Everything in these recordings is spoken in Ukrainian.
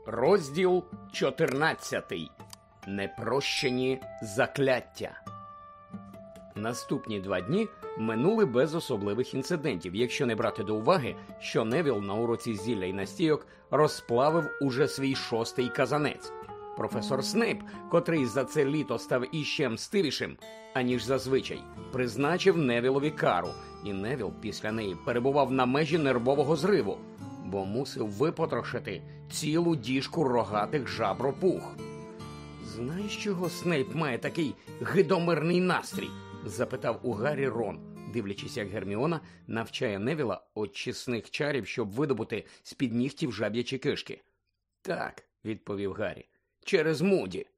Розділ 14. Непрощені закляття. Наступні 2 дні минули без особливих інцидентів, якщо не брати до уваги, що Невіл на уроці зілля і настійок розплавив уже свій 6-й казанець. Професор Снейп, котрий за це літо став іще мстивішим, аніж зазвичай, призначив Невілові кару, і Невіл після неї перебував на межі нервового зриву, бо мусив випотрошити цілу діжку рогатих жабропух. «Знаєш, чого Снейп має такий гидомирний настрій?» – запитав у Гаррі Рон, дивлячись, як Герміона навчає Невіла очисних чарів, щоб видобути з-під нігтів жаб'ячі кишки. «Так», – відповів Гаррі, – «через Муді».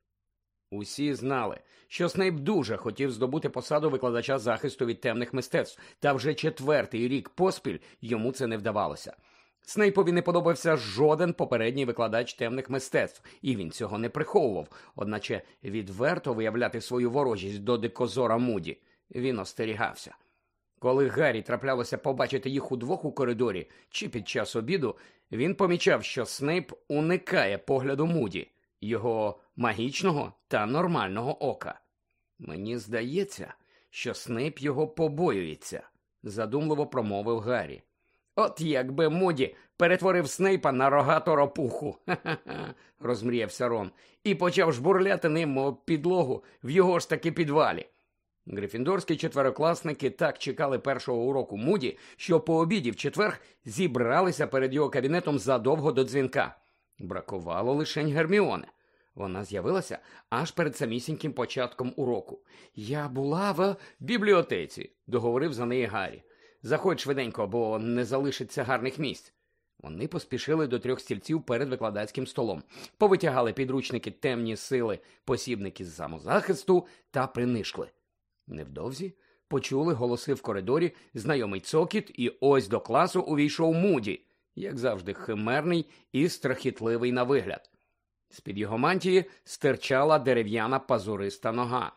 Усі знали, що Снейп дуже хотів здобути посаду викладача захисту від темних мистецтв, та вже 4-й рік поспіль йому це не вдавалося. Снейпові не подобався жоден попередній викладач темних мистецтв, і він цього не приховував, одначе відверто виявляти свою ворожість до дикозора Муді він остерігався. Коли Гаррі траплялося побачити їх удвох у коридорі чи під час обіду, він помічав, що Снейп уникає погляду Муді, його магічного та нормального ока. «Мені здається, що Снейп його побоюється», – задумливо промовив Гаррі. «От якби Муді перетворив Снейпа на рогату ропуху, ха-ха-ха», – розмріявся Рон, і почав жбурляти ним об підлогу в його ж таки підвалі. Грифіндорські четверокласники так чекали першого уроку Муді, що по обіді в четвер зібралися перед його кабінетом задовго до дзвінка. Бракувало лишень Герміони. Вона з'явилася аж перед самісіньким початком уроку. «Я була в бібліотеці», – договорив за неї Гаррі. «Заходь швиденько, бо не залишиться гарних місць». Вони поспішили до 3 стільців перед викладацьким столом, повитягали підручники «Темні сили», посібники з самозахисту та принишкли. Невдовзі почули голоси в коридорі, знайомий цокіт, і ось до класу увійшов Муді, як завжди химерний і страхітливий на вигляд. З-під його мантії стирчала дерев'яна пазуриста нога.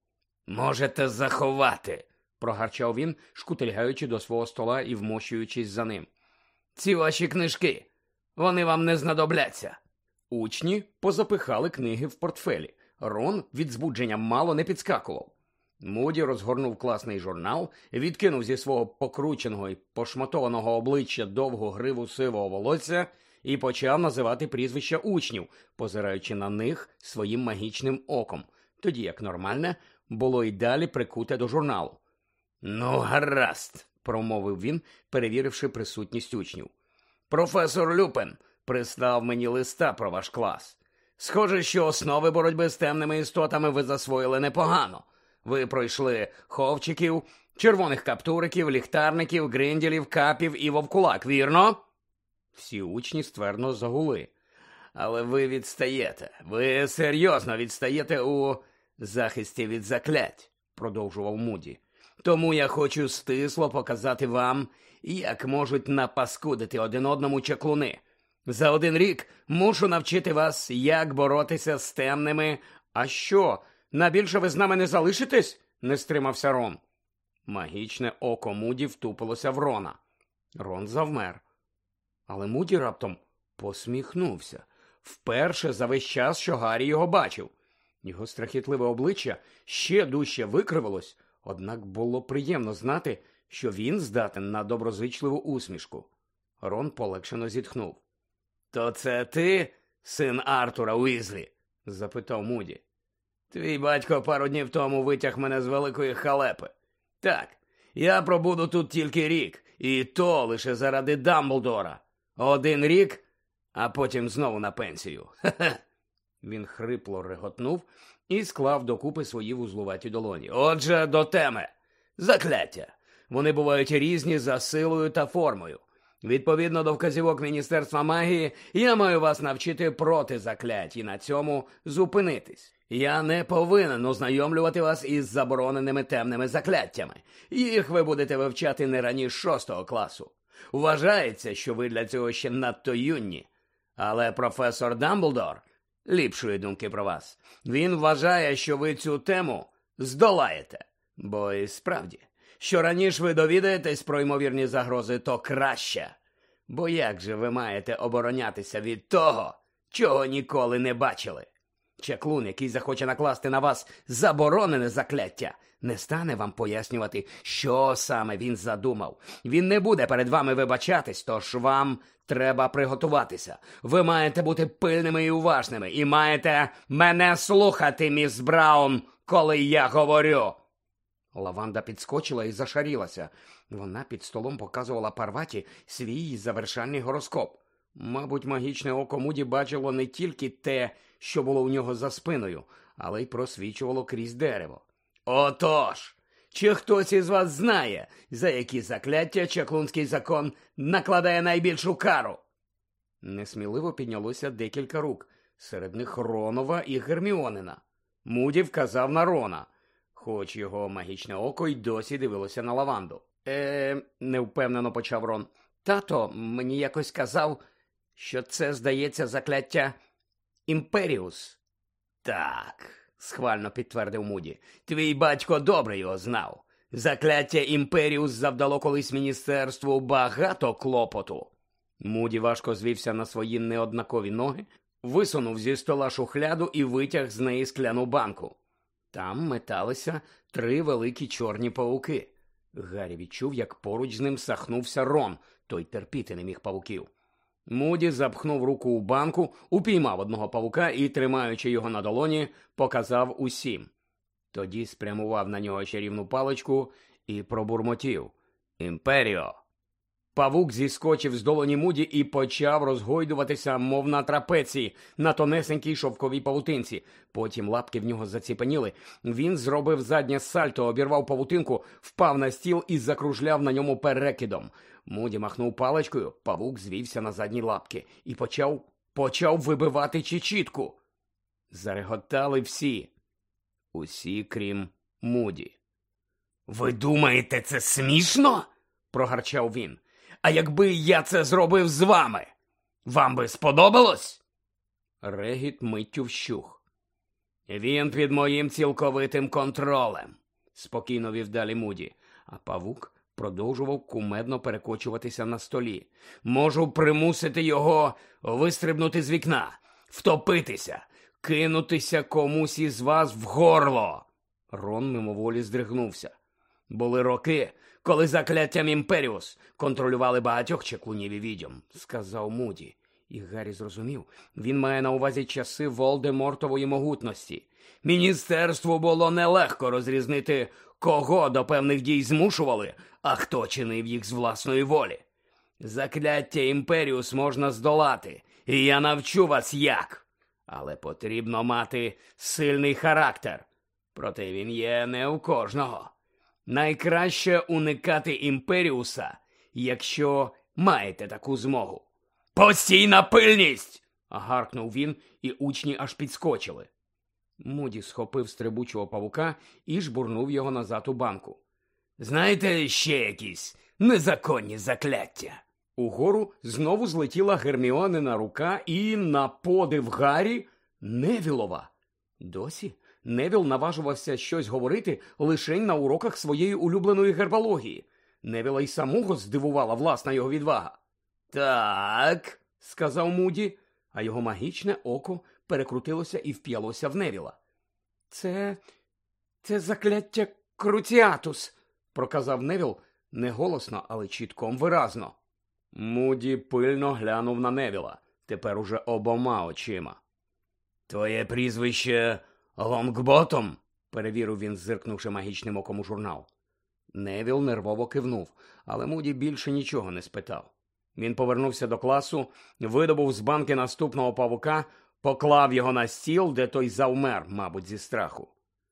«Можете заховати», – прогарчав він, шкутильгаючи до свого стола і вмощуючись за ним. «Ці ваші книжки, вони вам не знадобляться». Учні позапихали книги в портфелі. Рон від збудження мало не підскакував. Муді розгорнув класний журнал, відкинув зі свого покрученого і пошматованого обличчя довгу гриву сивого волосся і почав називати прізвища учнів, позираючи на них своїм магічним оком, тоді як нормальне було й далі прикуте до журналу. «Ну, гаразд», – промовив він, перевіривши присутність учнів. «Професор Люпен прислав мені листа про ваш клас. Схоже, що основи боротьби з темними істотами ви засвоїли непогано. Ви пройшли ховчиків, червоних каптуриків, ліхтарників, гринділів, капів і вовкулак, вірно?» Всі учні ствердно загули. «Але ви відстаєте. Ви серйозно відстаєте у захисті від заклять», – продовжував Муді. «Тому я хочу стисло показати вам, як можуть напаскудити один одному чаклуни. За 1 рік мушу навчити вас, як боротися з темними». «А що, набільше ви з нами не залишитесь?» – не стримався Рон. Магічне око Муді втупилося в Рона. Рон завмер. Але Муді раптом посміхнувся. Вперше за весь час, що Гаррі його бачив. Його страхітливе обличчя ще дужче викривилось, однак було приємно знати, що він здатен на доброзичливу усмішку. Рон полегшено зітхнув. «То це ти, син Артура Уізлі?» – запитав Муді. «Твій батько пару днів тому витяг мене з великої халепи. Так, я пробуду тут тільки рік, і то лише заради Дамблдора. 1 рік, а потім знову на пенсію. Хе-хе!» Він хрипло реготнув і склав докупи свої вузлуваті долоні. «Отже, до теми. Закляття. Вони бувають різні за силою та формою. Відповідно до вказівок Міністерства магії, я маю вас навчити проти заклять і на цьому зупинитись. Я не повинен ознайомлювати вас із забороненими темними закляттями. Їх ви будете вивчати не раніше 6-го класу. Вважається, що ви для цього ще надто юні. Але професор Дамблдор ліпшої думки про вас. Він вважає, що ви цю тему здолаєте. Бо і справді, що раніше ви довідаєтесь про ймовірні загрози, то краще. Бо як же ви маєте оборонятися від того, чого ніколи не бачили. Чаклун, який захоче накласти на вас заборонене закляття, не стане вам пояснювати, що саме він задумав. Він не буде перед вами вибачатись, тож вам треба приготуватися. Ви маєте бути пильними і уважними, і маєте мене слухати, міс Браун, коли я говорю. Лаванда підскочила і зашарілася. Вона під столом показувала Парваті свій завершальний гороскоп. Мабуть, магічне око Муді бачило не тільки те, що було у нього за спиною, але й просвічувало крізь дерево. Отож, чи хтось із вас знає, за які закляття чаклунський закон накладає найбільшу кару? Несміливо піднялося декілька рук, серед них Ронова і Герміонина. Муді вказав на Рона, хоч його магічне око й досі дивилося на Лаванду. Невпевнено почав Рон. Тато мені якось казав, що це, здається, закляття Імперіус. Так, схвально підтвердив Муді. Твій батько добре його знав. Закляття Імперіус завдало колись міністерству багато клопоту. Муді важко звівся на свої неоднакові ноги, висунув зі стола шухляду і витяг з неї скляну банку. Там металися 3 великі чорні павуки. Гаррі відчув, як поруч з ним сахнувся Рон, той терпіти не міг павуків. Муді запхнув руку у банку, упіймав одного павука і, тримаючи його на долоні, показав усім. Тоді спрямував на нього чарівну паличку і пробурмотів. «Імперіо!» Павук зіскочив з долоні Муді і почав розгойдуватися, мов на трапеції, на тонесенькій шовковій павутинці. Потім лапки в нього заціпеніли. Він зробив заднє сальто, обірвав павутинку, впав на стіл і закружляв на ньому перекидом. Муді махнув паличкою, павук звівся на задні лапки і почав вибивати чечітку. Зареготали всі. Усі, крім Муді. «Ви думаєте, це смішно?» – прогарчав він. «А якби я це зробив з вами, вам би сподобалось?» Регіт миттю вщух. «Він під моїм цілковитим контролем», – спокійно вів далі Муді, а павук продовжував кумедно перекочуватися на столі. «Можу примусити його вистрибнути з вікна, втопитися, кинутися комусь із вас в горло!» Рон мимоволі здригнувся. «Були роки, коли закляттям Імперіус контролювали багатьох чаклунів і відьом», – сказав Муді. І Гаррі зрозумів, він має на увазі часи Волдемортової могутності. Міністерству було нелегко розрізнити, кого до певних дій змушували, а хто чинив їх з власної волі. Закляття Імперіус можна здолати, і я навчу вас як. Але потрібно мати сильний характер. Проте він є не у кожного. Найкраще уникати Імперіуса, якщо маєте таку змогу. «Постійна пильність!» – гаркнув він, і учні аж підскочили. Муді схопив стрибучого павука і жбурнув його назад у банку. «Знаєте ще якісь незаконні закляття?» Угору знову злетіла Герміонина рука і, на подив Гаррі, Невілова. Досі Невіл наважувався щось говорити лише на уроках своєї улюбленої гербології. Невіла й самого здивувала власна його відвага. «Так», – сказав Муді, а його магічне око перекрутилося і вп'ялося в Невіла. Це закляття Круціатус», – проказав Невіл не голосно, але чітком виразно. Муді пильно глянув на Невіла, тепер уже обома очима. «Твоє прізвище Лонгботом?» – перевірив він, зиркнувши магічним оком у журнал. Невіл нервово кивнув, але Муді більше нічого не спитав. Він повернувся до класу, видобув з банки наступного павука, поклав його на стіл, де той завмер, мабуть, зі страху.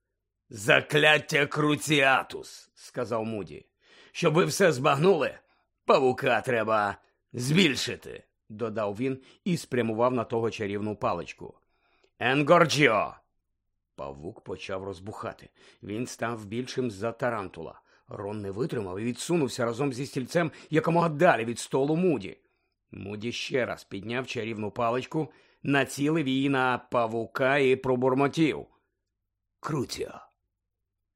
«Закляття Круціатус», – сказав Муді. «Щоб ви все збагнули, павука треба збільшити», – додав він і спрямував на того чарівну паличку. «Енгорджіо!» Павук почав розбухати. Він став більшим за тарантула. Рон не витримав і відсунувся разом зі стільцем якомога далі від столу Муді. Муді ще раз підняв чарівну паличку, націлив її на павука і пробурмотів. «Круціо!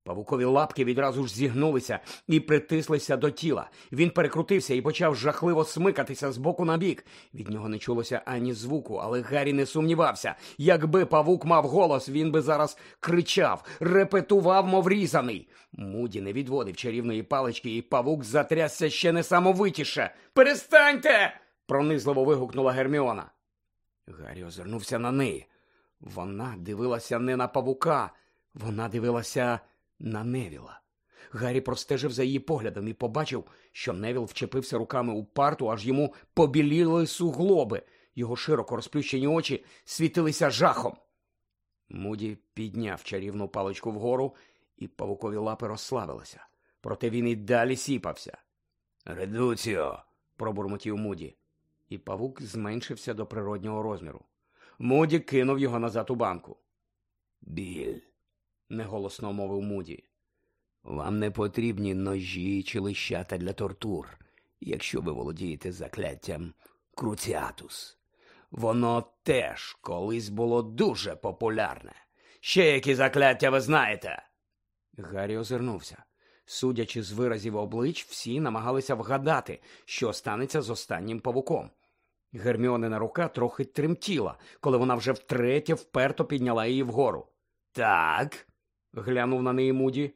Павукові лапки відразу ж зігнулися і притислися до тіла. Він перекрутився і почав жахливо смикатися з боку на бік. Від нього не чулося ані звуку, але Гаррі не сумнівався. Якби павук мав голос, він би зараз кричав, репетував, мов різаний. Муді не відводив чарівної палички, і павук затрясся ще несамовитіше. «Перестаньте!» – пронизливо вигукнула Герміона. Гаррі озирнувся на неї. Вона дивилася не на павука, вона дивилася на Невіла. Гаррі простежив за її поглядом і побачив, що Невіл вчепився руками у парту, аж йому побіліли суглоби. Його широко розплющені очі світилися жахом. Муді підняв чарівну паличку вгору, і павукові лапи розслабилися. Проте він і далі сіпався. «Редуціо!» – пробурмотів Муді. І павук зменшився до природнього розміру. Муді кинув його назад у банку. «Біль!» – неголосно мовив Муді. «Вам не потрібні ножі чи лищата для тортур, якщо ви володієте закляттям Круціатус. Воно теж колись було дуже популярне. Ще які закляття ви знаєте?» Гаррі озирнувся. Судячи з виразів облич, всі намагалися вгадати, що станеться з останнім павуком. Герміонина рука трохи тремтіла, коли вона вже втретє вперто підняла її вгору. «Так», – глянув на неї Муді.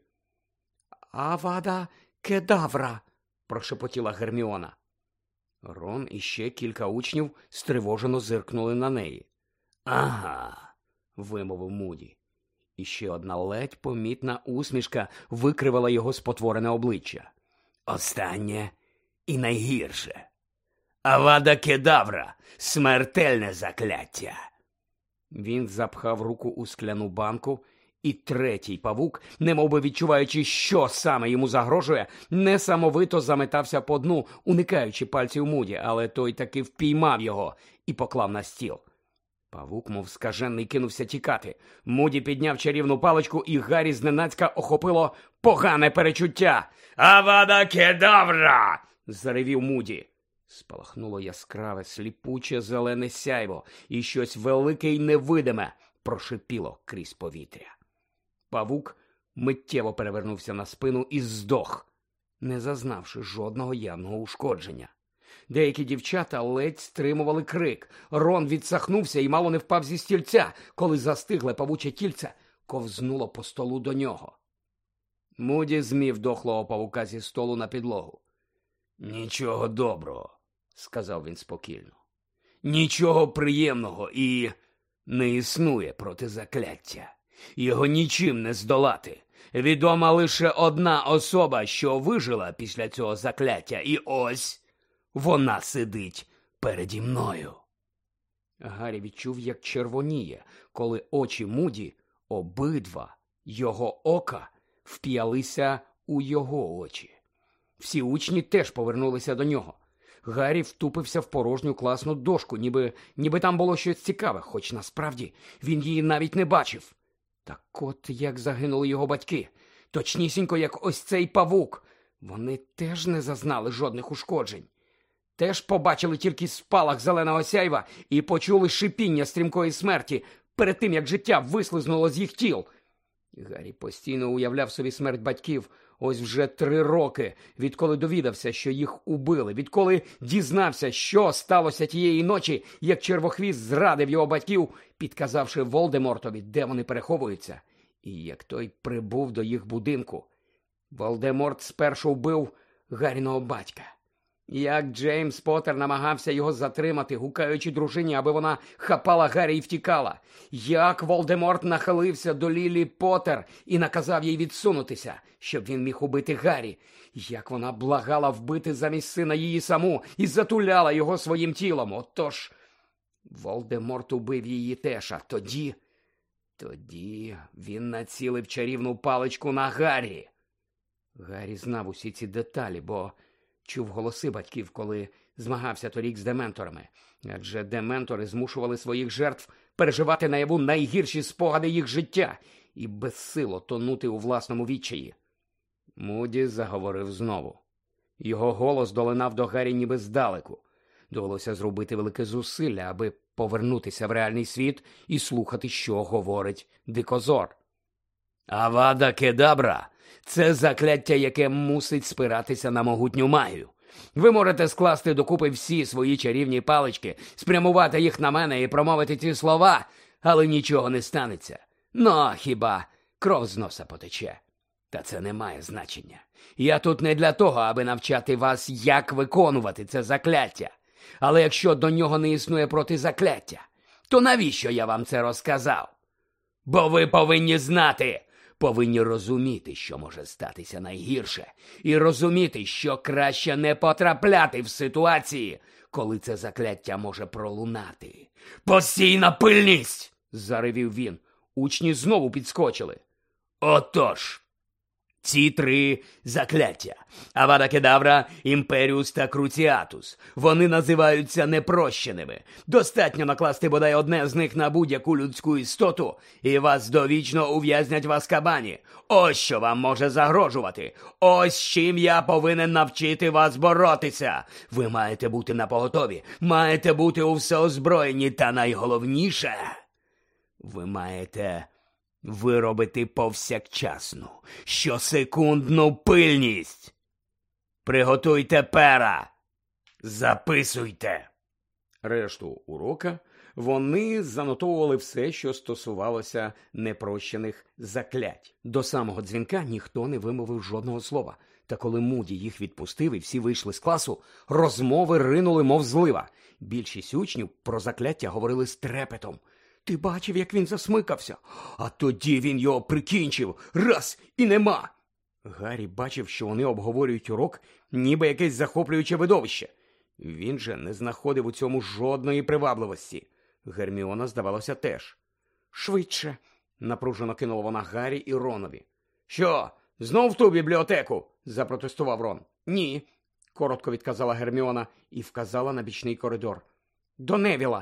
«Авада кедавра», – прошепотіла Герміона. Рон і ще кілька учнів стривожено зиркнули на неї. «Ага», – вимовив Муді. І ще одна ледь помітна усмішка викривила його спотворене обличчя. «Останнє і найгірше. Авада кедавра – смертельне закляття». Він запхав руку у скляну банку, і третій павук, немовби відчуваючи, що саме йому загрожує, несамовито заметався по дну, уникаючи пальців Муді, але той таки впіймав його і поклав на стіл. Павук, мов скажений, кинувся тікати. Муді підняв чарівну паличку, і Гаррі зненацька охопило погане перечуття. «Авада кедавра!» – заревів Муді. Спалахнуло яскраве, сліпуче зелене сяйво, і щось велике й невидиме прошипіло крізь повітря. Павук миттєво перевернувся на спину і здох, не зазнавши жодного явного ушкодження. Деякі дівчата ледь стримували крик. Рон відсахнувся і мало не впав зі стільця, коли застигле павуче тільце ковзнуло по столу до нього. Муді змів дохлого павука зі столу на підлогу. «Нічого доброго», – сказав він спокійно. «Нічого приємного і не існує проти закляття. Його нічим не здолати. Відома лише одна особа, що вижила після цього закляття, і ось вона сидить переді мною». Гаррі відчув, як червоніє, коли очі Муді, обидва його ока, вп'ялися у його очі. Всі учні теж повернулися до нього. Гаррі втупився в порожню класну дошку, ніби там було щось цікаве, хоч насправді він її навіть не бачив. Так от як загинули його батьки. Точнісінько, як ось цей павук. Вони теж не зазнали жодних ушкоджень. Теж побачили тільки спалах зеленого сяйва і почули шипіння стрімкої смерті перед тим, як життя вислизнуло з їх тіл. Гаррі постійно уявляв собі смерть батьків ось вже 3 роки, відколи довідався, що їх убили, відколи дізнався, що сталося тієї ночі, як Червохвіст зрадив його батьків, підказавши Волдемортові, де вони переховуються, і як той прибув до їх будинку. Волдеморт спершу вбив Гарріного батька. Як Джеймс Поттер намагався його затримати, гукаючи дружині, аби вона хапала Гаррі і втікала. Як Волдеморт нахилився до Лілі Поттер і наказав їй відсунутися, щоб він міг убити Гаррі. Як вона благала вбити замість сина її саму і затуляла його своїм тілом. Отож, Волдеморт убив її теж, а тоді він націлив чарівну паличку на Гаррі. Гаррі знав усі ці деталі, бо чув голоси батьків, коли змагався торік з дементорами. Адже дементори змушували своїх жертв переживати наяву найгірші спогади їх життя і безсило тонути у власному відчаї. Муді заговорив знову. Його голос долинав до Гаррі ніби здалеку. Довелося зробити велике зусилля, аби повернутися в реальний світ і слухати, що говорить Дикозор. Авада Кедабра – це закляття, яке мусить спиратися на могутню магію. Ви можете скласти докупи всі свої чарівні палички, спрямувати їх на мене і промовити ці слова, але нічого не станеться. Ну, хіба кров з носа потече. Та це не має значення. Я тут не для того, аби навчати вас, як виконувати це закляття. Але якщо до нього не існує протизакляття, то навіщо я вам це розказав? Бо ви повинні знати, повинні розуміти, що може статися найгірше, і розуміти, що краще не потрапляти в ситуації, коли це закляття може пролунати. «Постійна пильність!» – заревів він. Учні знову підскочили. Отож, ці 3 закляття – Авада Кедавра, Імперіус та Круціатус – вони називаються непрощеними. Достатньо накласти бодай одне з них на будь-яку людську істоту, і вас довічно ув'язнять в Азкабані. Ось що вам може загрожувати. Ось з чим я повинен навчити вас боротися. Ви маєте бути напоготові, маєте бути у всеозброєнні, та найголовніше – ви маєте виробити повсякчасну, щосекундну пильність. Приготуйте пера. Записуйте. Решту урока вони занотовували все, що стосувалося непрощених заклять. До самого дзвінка ніхто не вимовив жодного слова. Та коли Муді їх відпустив і всі вийшли з класу, розмови ринули, мов злива. Більшість учнів про закляття говорили з трепетом. Ти бачив, як він засмикався? А тоді він його прикінчив. Раз – і нема. Гаррі бачив, що вони обговорюють урок, ніби якесь захоплююче видовище. Він же не знаходив у цьому жодної привабливості. Герміона, здавалося, теж. «Швидше!» – напружено кинула вона Гаррі і Ронові. «Що, знов в ту бібліотеку?» – запротестував Рон. «Ні», – коротко відказала Герміона і вказала на бічний коридор. «До Невіла!»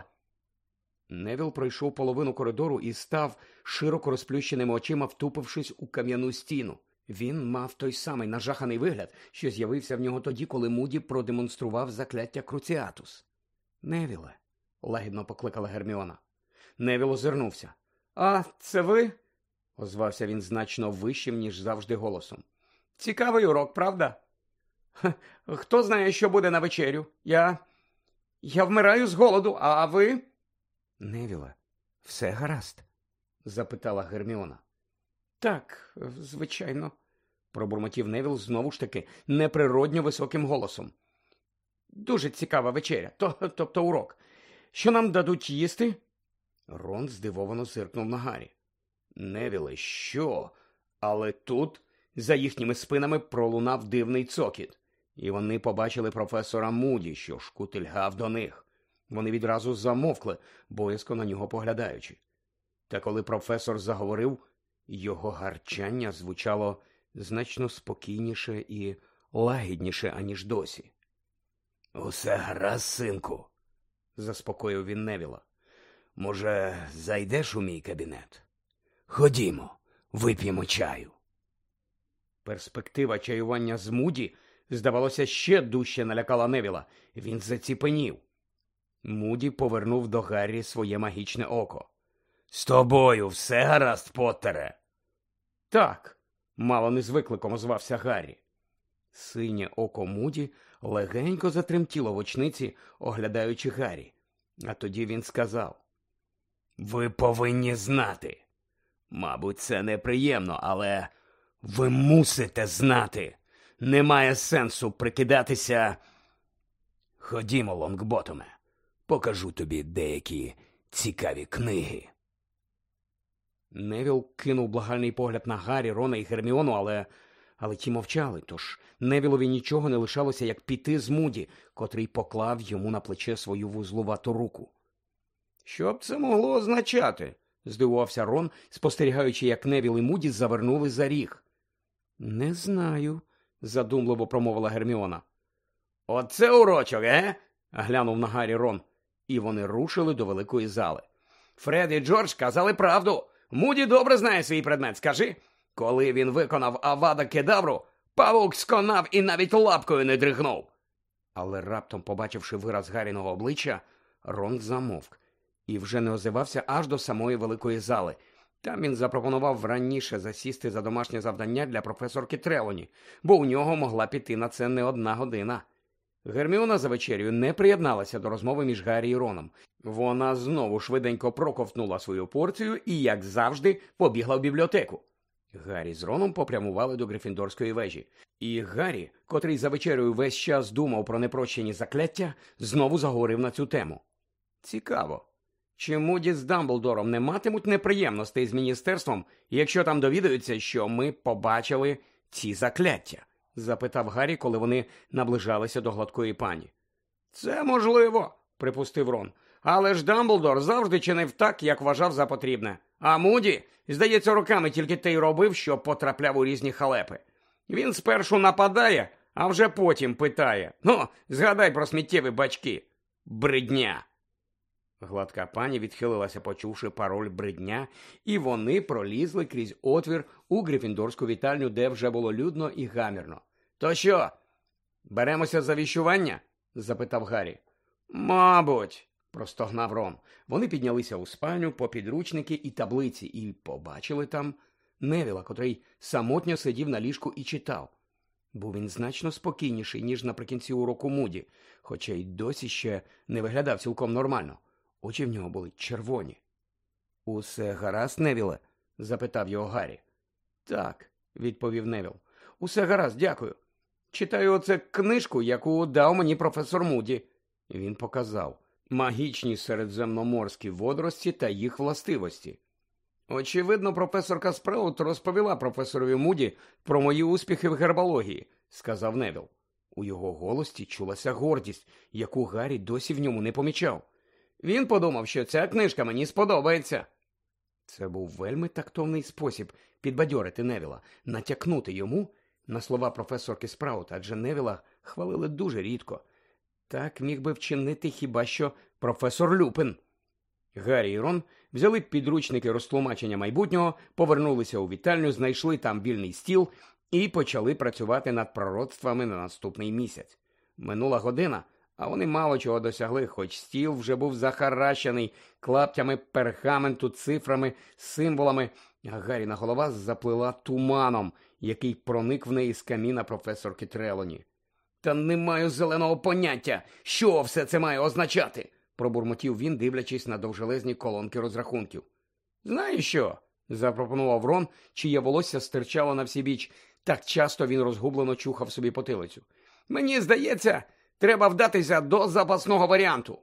Невіл пройшов половину коридору і став, широко розплющеними очима втупившись у кам'яну стіну. Він мав той самий нажаханий вигляд, що з'явився в нього тоді, коли Муді продемонстрував закляття Круціатус. «Невіле», – лагідно покликала Герміона. Невіл озирнувся. «А, це ви?» – озвався він значно вищим, ніж завжди голосом. «Цікавий урок, правда? Хто знає, що буде на вечерю? Я вмираю з голоду, а ви?» «Невіле, все гаразд?» – запитала Герміона. «Так, звичайно», – пробурмотів Невіл знову ж таки неприродньо високим голосом. «Дуже цікава вечеря, тобто урок. Що нам дадуть їсти?» Рон здивовано зиркнув на Гаррі. «Невіле, що?» Але тут за їхніми спинами пролунав дивний цокіт, і вони побачили професора Муді, що шкутильгав до них. Вони відразу замовкли, боязко на нього поглядаючи. Та коли професор заговорив, його гарчання звучало значно спокійніше і лагідніше, аніж досі. «Усе гаразд, синку», – заспокоїв він Невіла. «Може, зайдеш у мій кабінет? Ходімо, вип'ємо чаю». Перспектива чаювання з Муді, здавалося, ще дужче налякала Невіла. Він заціпенів. Муді повернув до Гаррі своє магічне око. «З тобою все гаразд, Поттере?» «Так», – мало не з викликом озвався Гаррі. Синє око Муді легенько затремтіло в очниці, оглядаючи Гаррі. А тоді він сказав: «Ви повинні знати. Мабуть, це неприємно, але ви мусите знати. Немає сенсу прикидатися. Ходімо, Лонгботоме, покажу тобі деякі цікаві книги». Невіл кинув благальний погляд на Гаррі, Рона і Герміону, але ті мовчали, тож Невілові нічого не лишалося, як піти з Муді, котрий поклав йому на плече свою вузлувату руку. «Що б це могло означати?» – здивувався Рон, спостерігаючи, як Невіл і Муді завернули за ріг. «Не знаю», – задумливо промовила Герміона. «Оце урочок, глянув на Гаррі Рон, і вони рушили до великої зали. «Фред і Джордж казали правду. Муді добре знає свій предмет, скажи. Коли він виконав Авада Кедавру, павук сконав і навіть лапкою не дригнув». Але раптом, побачивши вираз Гарріного обличчя, Рон замовк і вже не озивався аж до самої великої зали. Там він запропонував раніше засісти за домашнє завдання для професорки Трелоні, бо у нього могла піти на це не 1 година. Герміона за вечерю не приєдналася до розмови між Гаррі і Роном. Вона знову швиденько проковтнула свою порцію і, як завжди, побігла в бібліотеку. Гаррі з Роном попрямували до Грифіндорської вежі. І Гаррі, котрий за вечерею весь час думав про непрощені закляття, знову заговорив на цю тему. Цікаво. Чи Муді з Дамблдором не матимуть неприємностей з міністерством, якщо там довідаються, що ми побачили ці закляття? Запитав Гаррі, коли вони наближалися до гладкої пані. Це можливо, припустив Рон. Але ж Дамблдор завжди чинив так, як вважав за потрібне. А Муді, здається, роками тільки те й робив, що потрапляв у різні халепи. Він спершу нападає, а вже потім питає. Ну, згадай про сміттєві бачки. Бридня. Гладка пані відхилилася, почувши пароль бридня, і вони пролізли крізь отвір у Грифіндорську вітальню, де вже було людно і гамірно. То що, беремося за віщування? Запитав Гаррі. Мабуть, простогнав Рон. Вони піднялися у спальню по підручники і таблиці і побачили там Невіла, котрий самотньо сидів на ліжку і читав. Був він значно спокійніший, ніж наприкінці уроку Муді, хоча й досі ще не виглядав цілком нормально. Очі в нього були червоні. «Усе гаразд, Невіле?» – запитав його Гаррі. «Так», – відповів Невіл. «Усе гаразд, дякую. Читаю оце книжку, яку дав мені професор Муді». Він показав «Магічні середземноморські водорості та їх властивості». «Очевидно, професорка Спраут розповіла професорові Муді про мої успіхи в гербології», – сказав Невіл. У його голосі чулася гордість, яку Гаррі досі в ньому не помічав. Він подумав, що ця книжка мені сподобається. Це був вельми тактовний спосіб підбадьорити Невіла, натякнути йому на слова професорки Спраут, адже Невіла хвалили дуже рідко. Так міг би вчинити хіба що професор Люпин. Гаррі і Рон взяли підручники розтлумачення майбутнього, повернулися у вітальню, знайшли там вільний стіл і почали працювати над пророцтвами на наступний місяць. Минула година, а вони мало чого досягли, хоч стіл вже був захаращений клаптями пергаменту, цифрами, символами, а Гарріна голова заплила туманом, який проник в неї з каміна професорки Трелоні. «Та не маю зеленого поняття, що все це має означати!» – пробурмотів він, дивлячись на довжелезні колонки розрахунків. «Знаєш що?» – запропонував Рон, чиє волосся стирчало на всібіч. Так часто він розгублено чухав собі потилицю. «Мені здається, треба вдатися до запасного варіанту».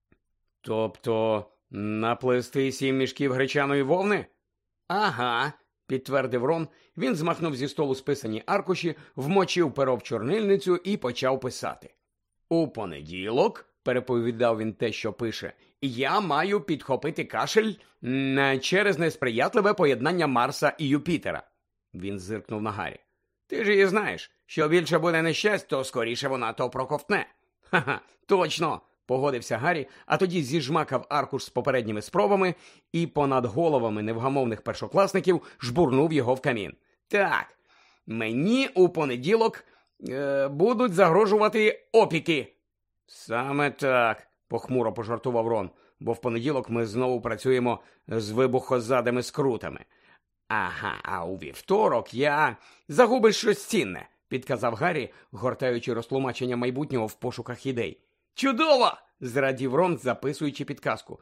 «Тобто наплести 7 мішків гречаної вовни?» «Ага», – підтвердив Рон. Він змахнув зі столу списані аркуші, вмочив перо в чорнильницю і почав писати. «У понеділок», – переповідав він те, що пише, «я маю підхопити кашель через несприятливе поєднання Марса і Юпітера». Він зиркнув на Гаррі. «Ти ж її знаєш, що більше буде нещасть, то скоріше вона то проковтне». «Ха-ха, точно», – погодився Гаррі, а тоді зіжмакав аркуш з попередніми спробами і понад головами невгамовних першокласників жбурнув його в камін. «Так, мені у понеділок будуть загрожувати опіки». «Саме так», – похмуро пожартував Рон, «бо в понеділок ми знову працюємо з вибухозадими скрутами». «Ага, а у вівторок я загубиш щось цінне», – підказав Гаррі, гортаючи розтлумачення майбутнього в пошуках ідей. «Чудово!» – зрадів Рон, записуючи підказку.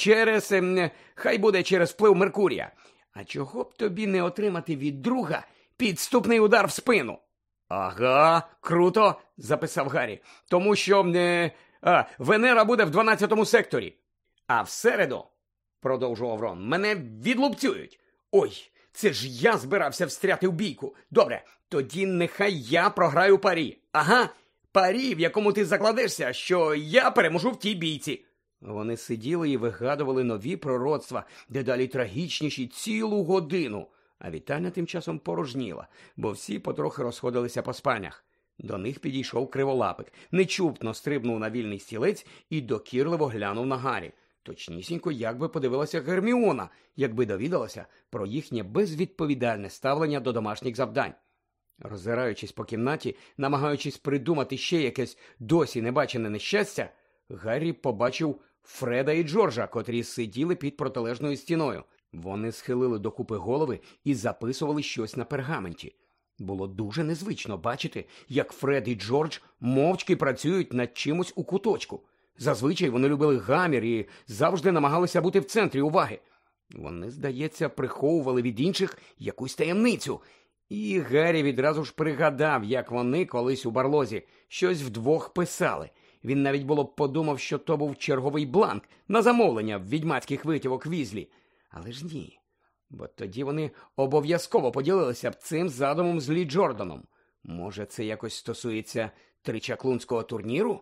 Хай буде через вплив Меркурія. А чого б тобі не отримати від друга підступний удар в спину?» «Ага, круто!» – записав Гаррі. «Тому що Венера буде в 12-му секторі. А в середу, – продовжував Рон, – мене відлупцюють. Ой, це ж я збирався встряти в бійку. Добре, тоді нехай я програю парі. Ага, парі, в якому ти закладешся, що я переможу в тій бійці». Вони сиділи і вигадували нові пророцтва, дедалі трагічніші, цілу годину. А вітальня тим часом порожніла, бо всі потрохи розходилися по спальнях. До них підійшов Криволапик, нечутно стрибнув на вільний стілець і докірливо глянув на Гаррі. Точнісінько, як би подивилася Герміона, якби довідалася про їхнє безвідповідальне ставлення до домашніх завдань. Роззираючись по кімнаті, намагаючись придумати ще якесь досі небачене нещастя, Гаррі побачив Фреда і Джорджа, котрі сиділи під протилежною стіною. Вони схилили докупи голови і записували щось на пергаменті. Було дуже незвично бачити, як Фред і Джордж мовчки працюють над чимось у куточку. Зазвичай вони любили гамір і завжди намагалися бути в центрі уваги. Вони, здається, приховували від інших якусь таємницю. І Гаррі відразу ж пригадав, як вони колись у барлозі щось вдвох писали. Він навіть було подумав, що то був черговий бланк на замовлення відьмацьких витівок Візлі. Але ж ні, бо тоді вони обов'язково поділилися б цим задумом з Лі Джорданом. Може, це якось стосується тричаклунського турніру?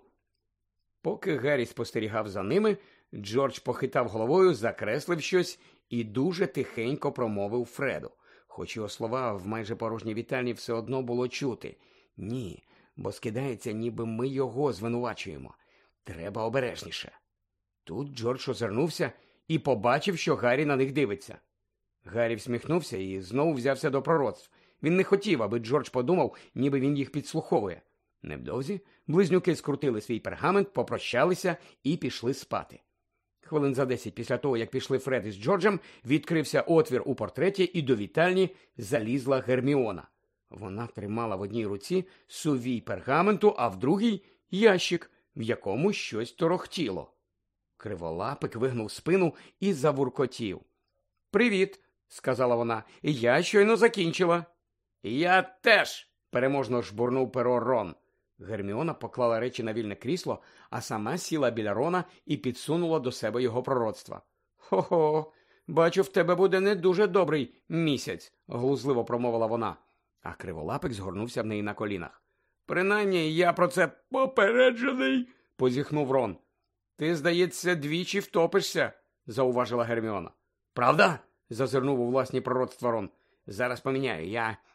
Поки Гаррі спостерігав за ними, Джордж похитав головою, закреслив щось і дуже тихенько промовив Фреду. Хоч його слова в майже порожній вітальні все одно було чути. Ні, бо скидається, ніби ми його звинувачуємо. Треба обережніше. Тут Джордж озирнувся і побачив, що Гаррі на них дивиться. Гаррі всміхнувся і знову взявся до пророцтв. Він не хотів, аби Джордж подумав, ніби він їх підслуховує. Невдовзі близнюки скрутили свій пергамент, попрощалися і пішли спати. Хвилин за 10 після того, як пішли Фред із Джорджем, відкрився отвір у портреті і до вітальні залізла Герміона. Вона тримала в одній руці сувій пергаменту, а в другій – ящик, в якому щось торохтіло. Криволапик вигнув спину і завуркотів. «Привіт», – сказала вона, – «я щойно закінчила». «Я теж», – переможно жбурнув перо Рон. Герміона поклала речі на вільне крісло, а сама сіла біля Рона і підсунула до себе його пророцтва. «Хо-хо, бачу, в тебе буде не дуже добрий місяць», – глузливо промовила вона. А Криволапик згорнувся в неї на колінах. «Принаймні, я про це попереджений», – позіхнув Рон. «Ти, здається, двічі втопишся», – зауважила Герміона. «Правда?» – зазирнув у власні пророцтва Рон. «Зараз поміняю.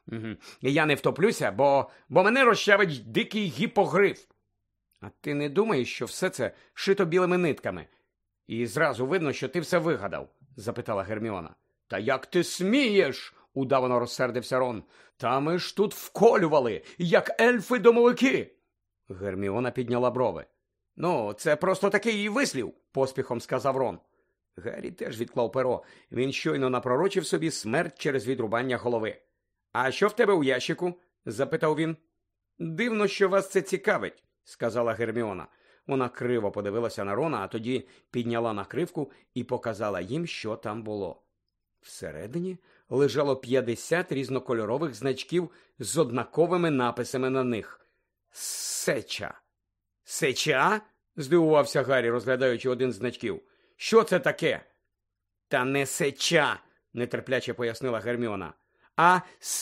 Я не втоплюся, бо мене розчавить дикий гіпогриф». «А ти не думаєш, що все це шито білими нитками? І зразу видно, що ти все вигадав?» – запитала Герміона. «Та як ти смієш?» – удавано розсердився Рон. «Та ми ж тут вколювали, як ельфи-домовики!» Герміона підняла брови. «Ну, це просто такий вислів», – поспіхом сказав Рон. Гаррі теж відклав перо. Він щойно напророчив собі смерть через відрубання голови. «А що в тебе у ящику?» – запитав він. «Дивно, що вас це цікавить», – сказала Герміона. Вона криво подивилася на Рона, а тоді підняла накривку і показала їм, що там було. Всередині лежало 50 різнокольорових значків з однаковими написами на них. «Сеча». «Сеча?» – здивувався Гаррі, розглядаючи один з значків. «Що це таке?» «Та не сеча», – нетерпляче пояснила Герміона, «а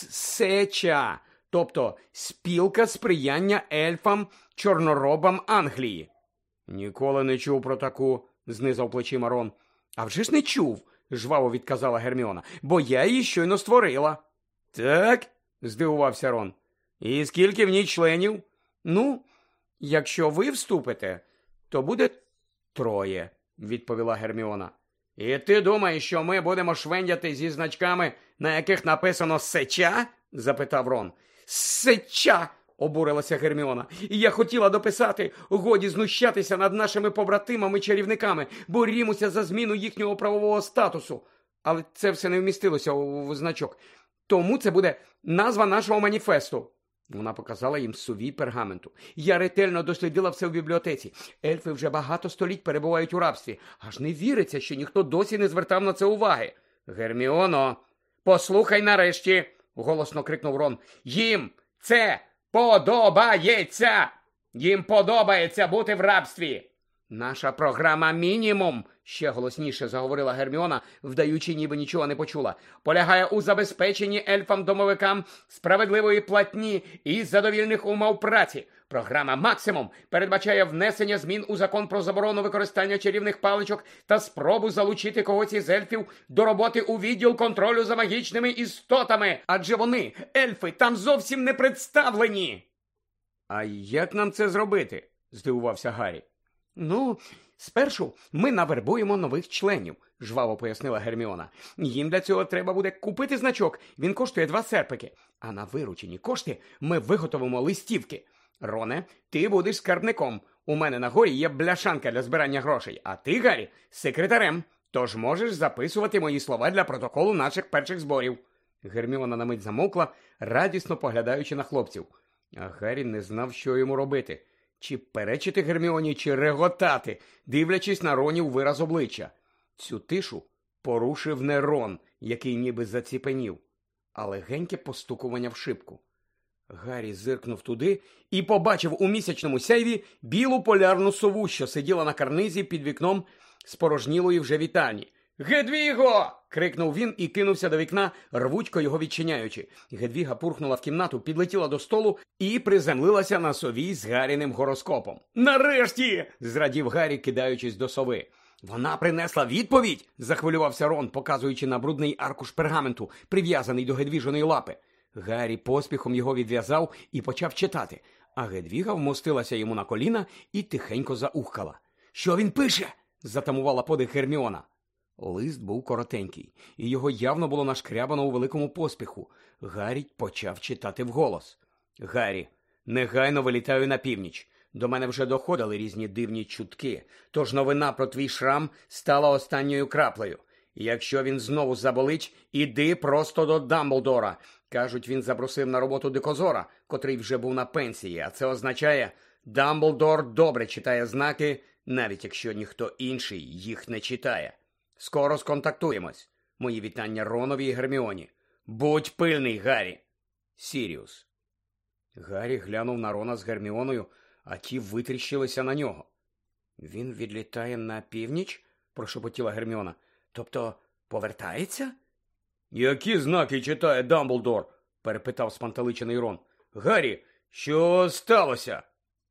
сеча, тобто спілка сприяння ельфам-чорноробам Англії». «Ніколи не чув про таку», – знизав плечима Рон. «А вже ж не чув», – жваво відказала Герміона, «бо я її щойно створила». «Так?» – здивувався Рон. «І скільки в ній членів?» «Ну, якщо ви вступите, то буде 3, відповіла Герміона. «І ти думаєш, що ми будемо швендяти зі значками, на яких написано «сеча»?» – запитав Рон. «Сеча!» – обурилася Герміона. «І я хотіла дописати, годі знущатися над нашими побратимами-чарівниками, борімося за зміну їхнього правового статусу. Але це все не вмістилося у значок. Тому це буде назва нашого маніфесту». Вона показала їм сувій пергаменту. «Я ретельно дослідила все в бібліотеці. Ельфи вже багато століть перебувають у рабстві. Аж не віриться, що ніхто досі не звертав на це уваги». «Герміоно, послухай нарешті!» – голосно крикнув Рон. «Їм це подобається! Їм подобається бути в рабстві!» «Наша програма «Мінімум», – ще голосніше заговорила Герміона, вдаючи, ніби нічого не почула, «полягає у забезпеченні ельфам-домовикам справедливої платні і задовільних умов праці. Програма «Максимум» передбачає внесення змін у закон про заборону використання чарівних паличок та спробу залучити когось із ельфів до роботи у відділ контролю за магічними істотами. Адже вони, ельфи, там зовсім не представлені». «А як нам це зробити?» – здивувався Гаррі. «Ну, спершу ми навербуємо нових членів», – жваво пояснила Герміона. «Їм для цього треба буде купити значок, він коштує 2 серпики. А на виручені кошти ми виготовимо листівки. Роне, ти будеш скарбником. У мене на горі є бляшанка для збирання грошей, а ти, Гаррі, секретарем. Тож можеш записувати мої слова для протоколу наших перших зборів. Герміона на мить замовкла, радісно поглядаючи на хлопців. А Гаррі не знав, що йому робити. Чи перечити Герміоні, чи реготати, дивлячись на Ронів вираз обличчя. Цю тишу порушив не Рон, який ніби заціпенів, а легеньке постукування в шибку. Гаррі зиркнув туди і побачив у місячному сяйві білу полярну сову, що сиділа на карнизі під вікном спорожнілої вже вітальні. «Гедвіго!» – крикнув він і кинувся до вікна, рвучко його відчиняючи. Гедвіга пурхнула в кімнату, підлетіла до столу і приземлилася на сові з Гарріним гороскопом. «Нарешті!» – зрадів Гаррі, кидаючись до сови. «Вона принесла відповідь?» – захвилювався Рон, показуючи на брудний аркуш пергаменту, прив'язаний до Гедвіжиної лапи. Гаррі поспіхом його відв'язав і почав читати, а Гедвіга вмостилася йому на коліна і тихенько заухкала. «Що він пише?» – затамувала подих Герміона. Лист був коротенький, і його явно було нашкрябано у великому поспіху. Гаррі почав читати вголос. «Гаррі, негайно вилітаю на північ. До мене вже доходили різні дивні чутки, тож новина про твій шрам стала останньою краплею. Якщо він знову заболить, іди просто до Дамблдора. Кажуть, він запросив на роботу Дикозора, котрий вже був на пенсії, а це означає, Дамблдор добре читає знаки, навіть якщо ніхто інший їх не читає. Скоро сконтактуємось. Мої вітання Ронові і Герміоні. Будь пильний, Гаррі. Сіріус». Гаррі глянув на Рона з Герміоною, а ті витріщилися на нього. «Він відлітає на північ?» – прошепотіла Герміона. «Тобто повертається?» «Які знаки читає Дамблдор?» – перепитав спантеличений Рон. «Гаррі, що сталося?»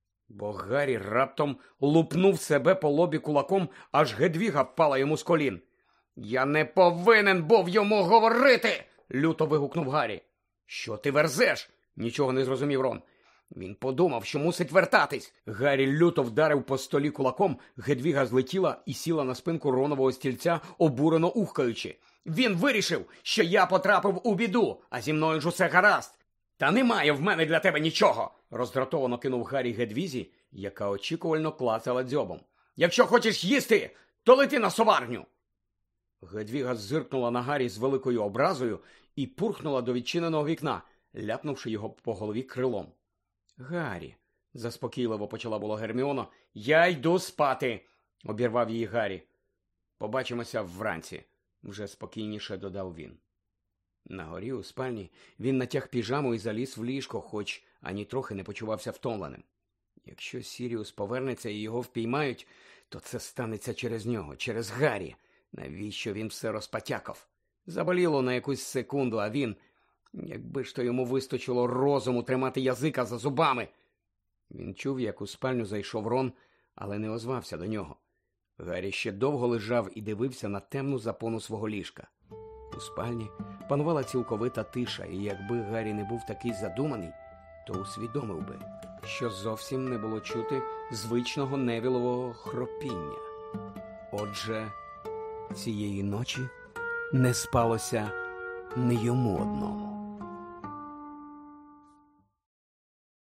Бо Гаррі раптом лупнув себе по лобі кулаком, аж Гедвіга впала йому з колін. «Я не повинен був йому говорити!» – люто вигукнув Гаррі. «Що ти верзеш?» – нічого не зрозумів Рон. Він подумав, що мусить вертатись. Гаррі люто вдарив по столі кулаком, Гедвіга злетіла і сіла на спинку Ронового стільця, обурено ухкаючи. «Він вирішив, що я потрапив у біду, а зі мною ж усе гаразд. Та немає в мене для тебе нічого!» – роздратовано кинув Гаррі Гедвізі, яка очікувально клацала дзьобом. «Якщо хочеш їсти, то лети на соварню!» Гедвіга зиркнула на Гаррі з великою образою і пурхнула до відчиненого вікна, ляпнувши його по голові крилом. «Гаррі», – заспокійливо почала була Герміона, – «я йду спати», – обірвав її Гаррі. «Побачимося вранці», – вже спокійніше додав він. На горі у спальні він натяг піжаму і заліз в ліжко, хоч ані трохи не почувався втомленим. Якщо Сіріус повернеться і його впіймають, то це станеться через нього, через Гаррі. Навіщо він все розпотякав? Заболіло на якусь секунду, а він... Якби ж то йому вистачило розуму тримати язика за зубами. Він чув, як у спальню зайшов Рон, але не озвався до нього. Гаррі ще довго лежав і дивився на темну запону свого ліжка. У спальні панувала цілковита тиша, і якби Гаррі не був такий задуманий, то усвідомив би, що зовсім не було чути звичного невілового хропіння. Отже, цієї ночі не спалося не йому одному.